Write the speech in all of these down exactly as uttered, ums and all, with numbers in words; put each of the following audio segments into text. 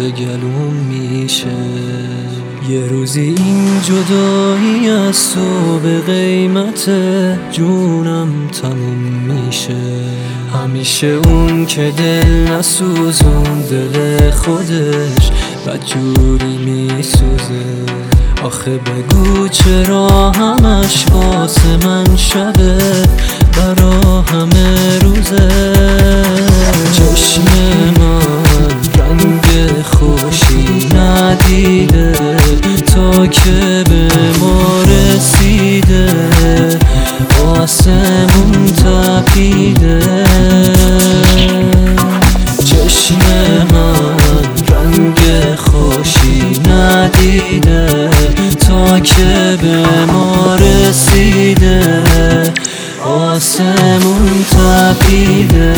گلوم میشه. یه روزی این جدایی از تو به قیمت جونم تموم میشه. همیشه اون که دل نسوزون دل خودش بدجوری میسوزه. آخه بگو چرا همش واسه من شبه برا همه روزه. چشم من رنگ خوشی ندیده تا که به ما رسیده، آسمون تپیده. چشم من رنگ خوشی ندیده تا که به ما رسیده، آسمون تپیده.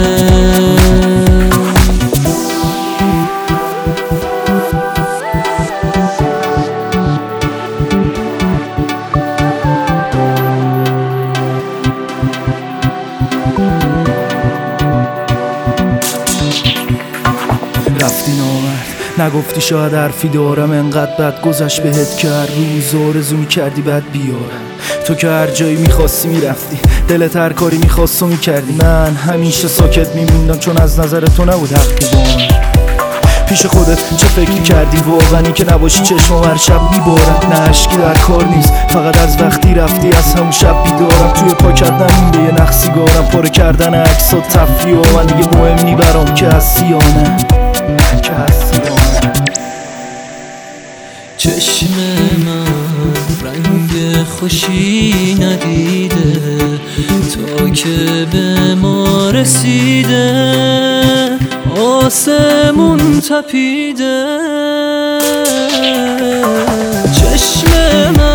رفتی نامرد، نگفتی شاید حرفی دارم. انقدر بد گذشت بهت که هر روز آرزو میکردی بد بیارم. تو که هر جایی میخواستی میرفتی، دلت هر کاری میخواست و میکردی. من همیشه ساکت میموندم چون از نظر تو نبود حقی با من. پیش خودت چه فکری کردی واقعا که نباشی چشم هر شب میبارد؟ نه اشکی در کار نیست، فقط از وقتی رفتی از همون شب بیدارم. توی پاکت نمونده یه نخ سیگارم، پاره کردن عکس و تفریح و من دیگه مهم نی برام که هستی یا نه، که هستی یا نه. چشم من رنگ خوشی ندیده تا که به ما رسیده، آسمون تپیده. چشم من